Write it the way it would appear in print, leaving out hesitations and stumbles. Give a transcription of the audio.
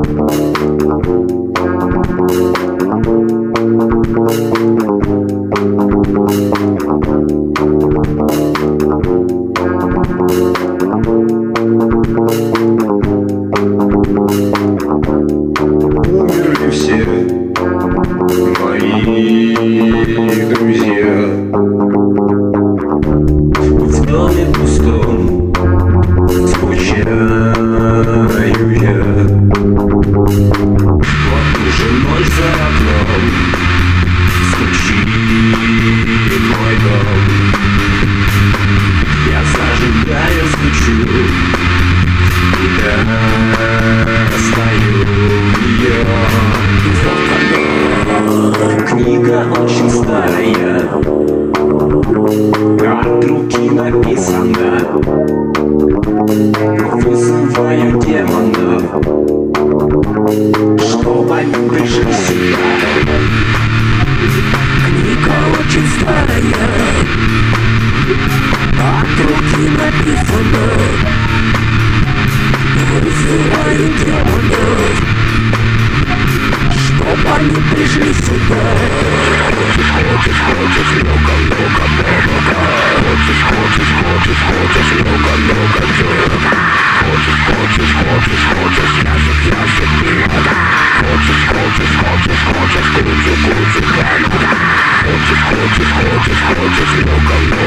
Умерли все мои друзья. В доме пустом скучаю я. Вот уже ночь за окном, стучит мой дом. Я зажигаю свечу и достаю ее. Вот она, книга очень старая, от руки написана. Вызываю демонов, чтобы они пришли сюда. Книга очень старая, от руки написана. Вызываю демонов, чтоб они пришли сюда. Хочешь много-много много. Хочешь много-много денег. Хочешь ящик много. Хочешь кучу денег. Хочешь много-много.